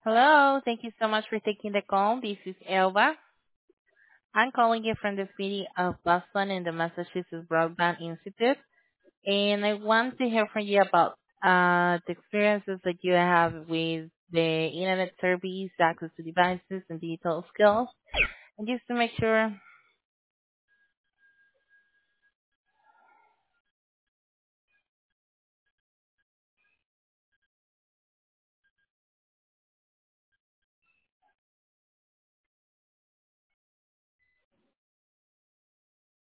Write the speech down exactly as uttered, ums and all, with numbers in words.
Hello. Thank you so much for taking the call. This is Elba. I'm calling you from the city of Boston in the Massachusetts Broadband Institute, and I want to hear from you about uh, the experiences that you have with the internet service, access to devices, and digital skills. And just to make sure